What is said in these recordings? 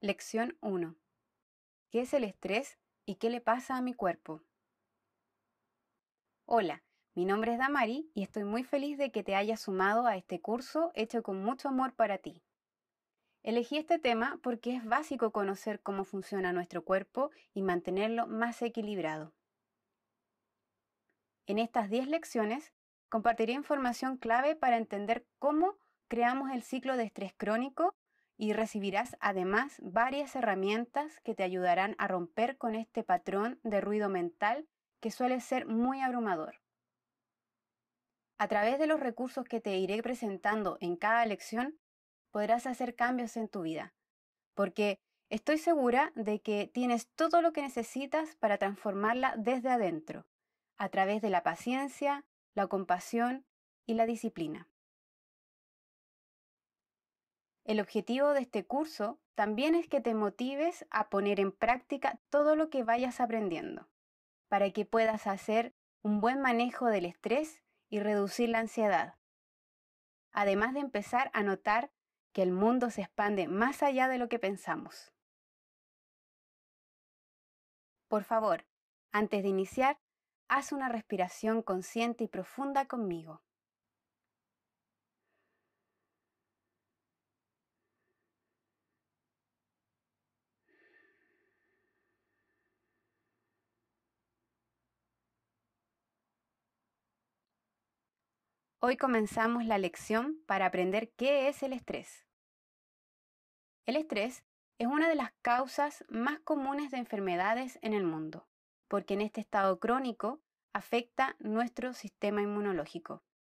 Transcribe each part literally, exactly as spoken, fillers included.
Lección uno. ¿Qué es el estrés y qué le pasa a mi cuerpo? Hola, mi nombre es Damari y estoy muy feliz de que te hayas sumado a este curso hecho con mucho amor para ti. Elegí este tema porque es básico conocer cómo funciona nuestro cuerpo y mantenerlo más equilibrado. En estas diez lecciones compartiré información clave para entender cómo creamos el ciclo de estrés crónico y recibirás además varias herramientas que te ayudarán a romper con este patrón de ruido mental que suele ser muy abrumador. A través de los recursos que te iré presentando en cada lección, podrás hacer cambios en tu vida, porque estoy segura de que tienes todo lo que necesitas para transformarla desde adentro, a través de la paciencia, la compasión y la disciplina. El objetivo de este curso también es que te motives a poner en práctica todo lo que vayas aprendiendo, para que puedas hacer un buen manejo del estrés y reducir la ansiedad. Además de empezar a notar que el mundo se expande más allá de lo que pensamos. Por favor, antes de iniciar, haz una respiración consciente y profunda conmigo. Hoy comenzamos la lección para aprender qué es el estrés. El estrés es una de las causas más comunes de enfermedades en el mundo, porque en este estado crónico afecta nuestro sistema inmunológico.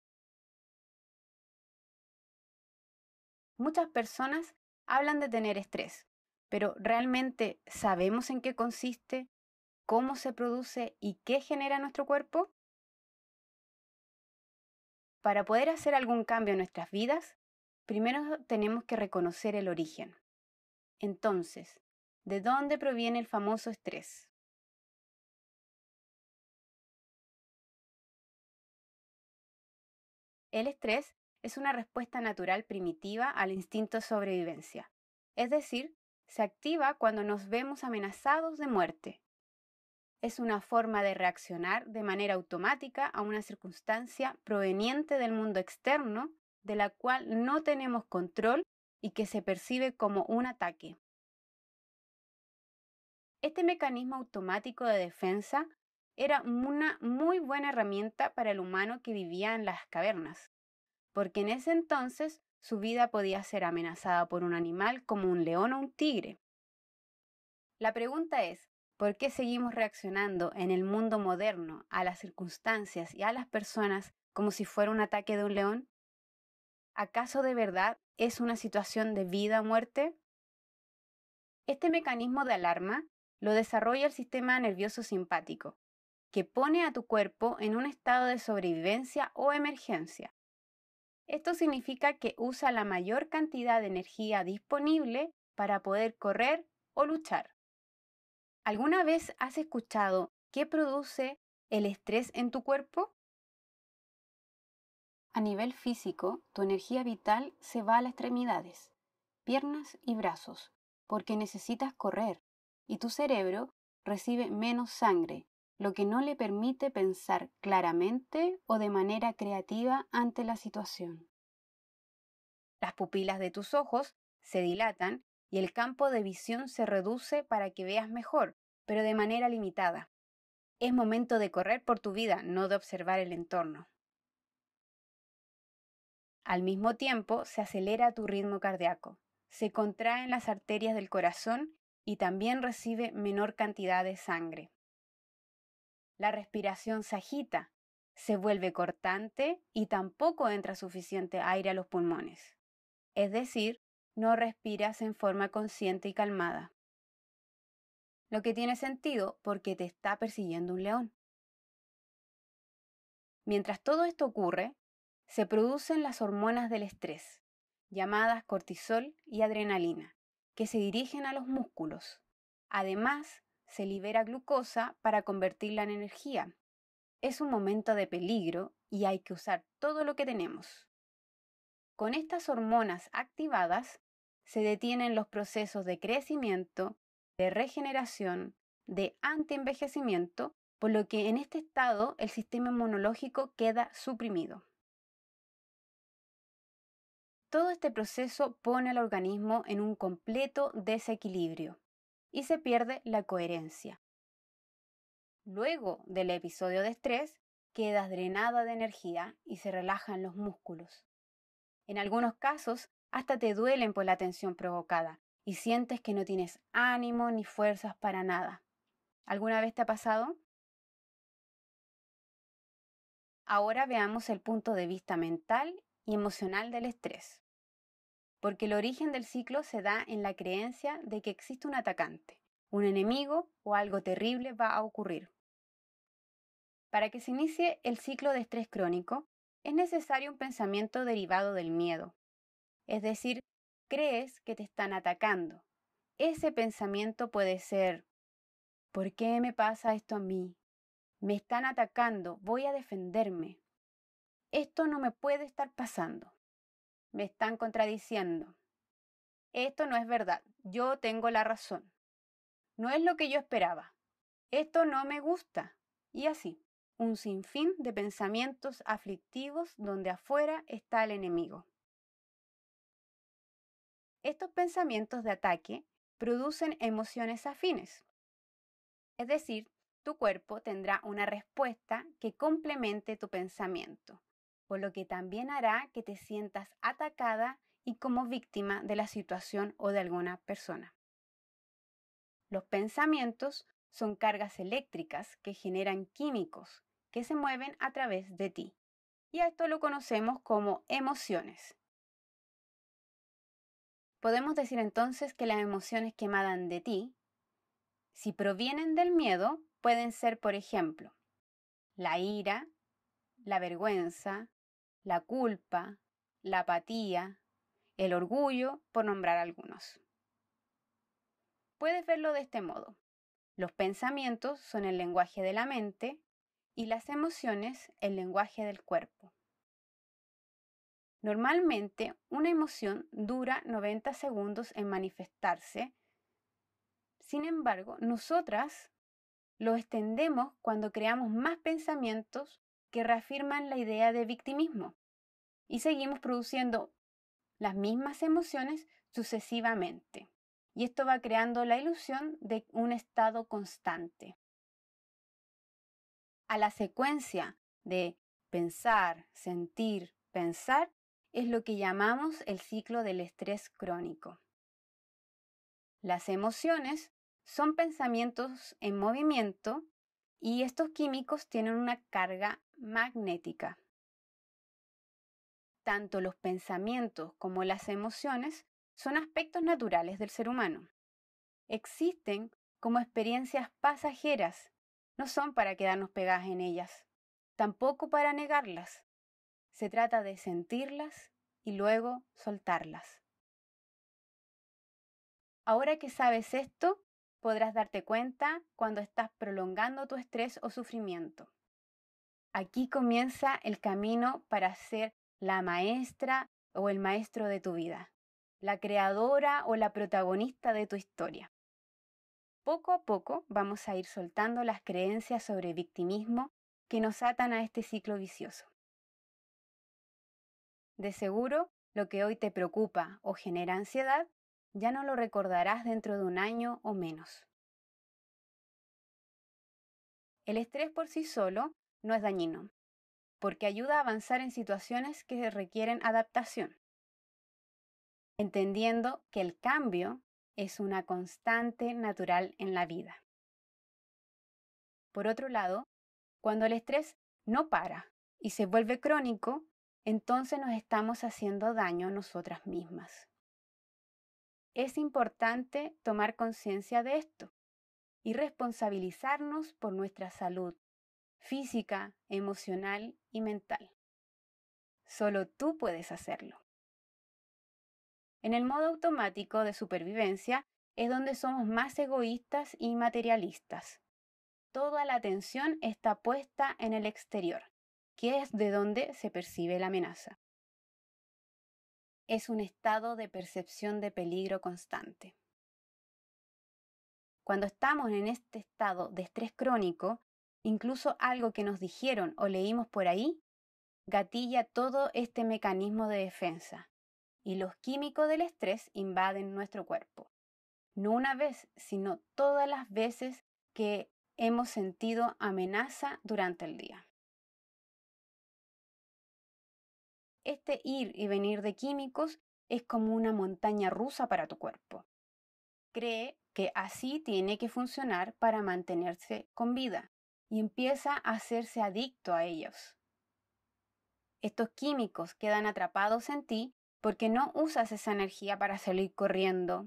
Muchas personas hablan de tener estrés, pero ¿realmente sabemos en qué consiste, cómo se produce y qué genera nuestro cuerpo? Para poder hacer algún cambio en nuestras vidas, primero tenemos que reconocer el origen. Entonces, ¿de dónde proviene el famoso estrés? El estrés es una respuesta natural primitiva al instinto de sobrevivencia, es decir, se activa cuando nos vemos amenazados de muerte. Es una forma de reaccionar de manera automática a una circunstancia proveniente del mundo externo de la cual no tenemos control y que se percibe como un ataque. Este mecanismo automático de defensa era una muy buena herramienta para el humano que vivía en las cavernas, porque en ese entonces su vida podía ser amenazada por un animal como un león o un tigre. La pregunta es, ¿por qué seguimos reaccionando en el mundo moderno a las circunstancias y a las personas como si fuera un ataque de un león? ¿Acaso de verdad es una situación de vida o muerte? Este mecanismo de alarma lo desarrolla el sistema nervioso simpático, que pone a tu cuerpo en un estado de sobrevivencia o emergencia. Esto significa que usa la mayor cantidad de energía disponible para poder correr o luchar. ¿Alguna vez has escuchado qué produce el estrés en tu cuerpo? A nivel físico, tu energía vital se va a las extremidades, piernas y brazos, porque necesitas correr, y tu cerebro recibe menos sangre, lo que no le permite pensar claramente o de manera creativa ante la situación. Las pupilas de tus ojos se dilatan y el campo de visión se reduce para que veas mejor, pero de manera limitada. Es momento de correr por tu vida, no de observar el entorno. Al mismo tiempo, se acelera tu ritmo cardíaco, se contraen las arterias del corazón y también recibe menor cantidad de sangre. La respiración se agita, se vuelve cortante y tampoco entra suficiente aire a los pulmones. Es decir, no respiras en forma consciente y calmada. Lo que tiene sentido porque te está persiguiendo un león. Mientras todo esto ocurre, se producen las hormonas del estrés, llamadas cortisol y adrenalina, que se dirigen a los músculos. Además, se libera glucosa para convertirla en energía. Es un momento de peligro y hay que usar todo lo que tenemos. Con estas hormonas activadas, se detienen los procesos de crecimiento, de regeneración, de antienvejecimiento, por lo que en este estado el sistema inmunológico queda suprimido. Todo este proceso pone al organismo en un completo desequilibrio y se pierde la coherencia. Luego del episodio de estrés, quedas drenada de energía y se relajan los músculos. En algunos casos, hasta te duelen por la tensión provocada y sientes que no tienes ánimo ni fuerzas para nada. ¿Alguna vez te ha pasado? Ahora veamos el punto de vista mental y emocional del estrés. Porque el origen del ciclo se da en la creencia de que existe un atacante, un enemigo o algo terrible va a ocurrir. Para que se inicie el ciclo de estrés crónico, es necesario un pensamiento derivado del miedo. Es decir, crees que te están atacando. Ese pensamiento puede ser: ¿por qué me pasa esto a mí? Me están atacando, voy a defenderme. Esto no me puede estar pasando. Me están contradiciendo. Esto no es verdad, yo tengo la razón. No es lo que yo esperaba. Esto no me gusta. Y así, un sinfín de pensamientos aflictivos donde afuera está el enemigo. Estos pensamientos de ataque producen emociones afines. Es decir, tu cuerpo tendrá una respuesta que complemente tu pensamiento, por lo que también hará que te sientas atacada y como víctima de la situación o de alguna persona. Los pensamientos son cargas eléctricas que generan químicos que se mueven a través de ti. Y a esto lo conocemos como emociones. Podemos decir entonces que las emociones que emanan de ti, si provienen del miedo, pueden ser, por ejemplo, la ira, la vergüenza, la culpa, la apatía, el orgullo, por nombrar algunos. Puedes verlo de este modo. Los pensamientos son el lenguaje de la mente y las emociones el lenguaje del cuerpo. Normalmente, una emoción dura noventa segundos en manifestarse. Sin embargo, nosotras lo extendemos cuando creamos más pensamientos que reafirman la idea de victimismo y seguimos produciendo las mismas emociones sucesivamente. Y esto va creando la ilusión de un estado constante. A la secuencia de pensar, sentir, pensar es lo que llamamos el ciclo del estrés crónico. Las emociones son pensamientos en movimiento y estos químicos tienen una carga magnética. Tanto los pensamientos como las emociones son aspectos naturales del ser humano. Existen como experiencias pasajeras, no son para quedarnos pegadas en ellas, tampoco para negarlas. Se trata de sentirlas y luego soltarlas. Ahora que sabes esto, podrás darte cuenta cuando estás prolongando tu estrés o sufrimiento. Aquí comienza el camino para ser la maestra o el maestro de tu vida, la creadora o la protagonista de tu historia. Poco a poco vamos a ir soltando las creencias sobre victimismo que nos atan a este ciclo vicioso. De seguro, lo que hoy te preocupa o genera ansiedad, ya no lo recordarás dentro de un año o menos. El estrés por sí solo no es dañino, porque ayuda a avanzar en situaciones que requieren adaptación, entendiendo que el cambio es una constante natural en la vida. Por otro lado, cuando el estrés no para y se vuelve crónico, entonces nos estamos haciendo daño a nosotras mismas. Es importante tomar conciencia de esto y responsabilizarnos por nuestra salud física, emocional y mental. Solo tú puedes hacerlo. En el modo automático de supervivencia es donde somos más egoístas y materialistas. Toda la atención está puesta en el exterior, que es de donde se percibe la amenaza. es un estado de percepción de peligro constante. Cuando estamos en este estado de estrés crónico, incluso algo que nos dijeron o leímos por ahí, gatilla todo este mecanismo de defensa y los químicos del estrés invaden nuestro cuerpo. No una vez, sino todas las veces que hemos sentido amenaza durante el día. Este ir y venir de químicos es como una montaña rusa para tu cuerpo. Cree que así tiene que funcionar para mantenerse con vida y empieza a hacerse adicto a ellos. Estos químicos quedan atrapados en ti porque no usas esa energía para salir corriendo,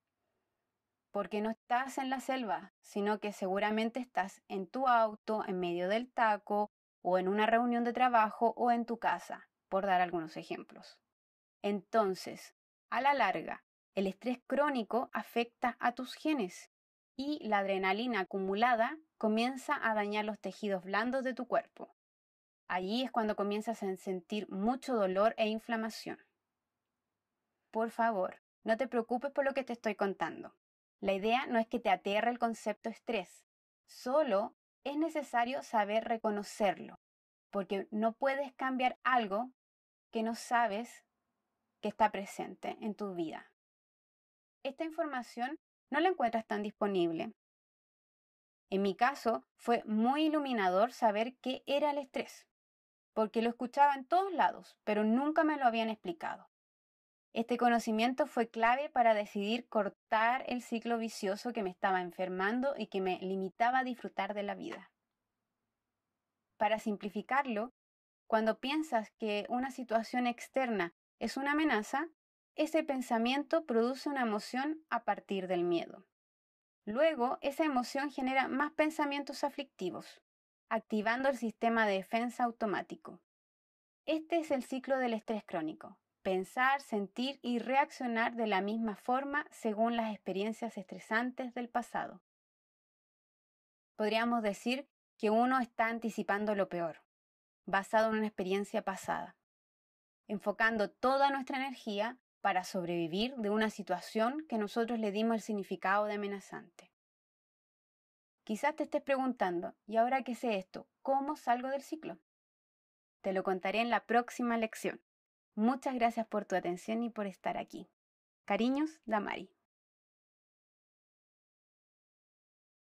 porque no estás en la selva, sino que seguramente estás en tu auto, en medio del taco, o en una reunión de trabajo, o en tu casa, por dar algunos ejemplos. Entonces, a la larga, el estrés crónico afecta a tus genes y la adrenalina acumulada comienza a dañar los tejidos blandos de tu cuerpo. Allí es cuando comienzas a sentir mucho dolor e inflamación. Por favor, no te preocupes por lo que te estoy contando. La idea no es que te aterre el concepto estrés, solo es necesario saber reconocerlo, porque no puedes cambiar algo que no sabes que está presente en tu vida. Esta información no la encuentras tan disponible. En mi caso, fue muy iluminador saber qué era el estrés, porque lo escuchaba en todos lados, pero nunca me lo habían explicado. Este conocimiento fue clave para decidir cortar el ciclo vicioso que me estaba enfermando y que me limitaba a disfrutar de la vida. Para simplificarlo, cuando piensas que una situación externa es una amenaza, ese pensamiento produce una emoción a partir del miedo. Luego, esa emoción genera más pensamientos aflictivos, activando el sistema de defensa automático. Este es el ciclo del estrés crónico. Pensar, sentir y reaccionar de la misma forma según las experiencias estresantes del pasado. Podríamos decir que uno está anticipando lo peor, basado en una experiencia pasada, enfocando toda nuestra energía para sobrevivir de una situación que nosotros le dimos el significado de amenazante. Quizás te estés preguntando, ¿y ahora qué sé esto? ¿Cómo salgo del ciclo? Te lo contaré en la próxima lección. Muchas gracias por tu atención y por estar aquí. Cariños, Damari.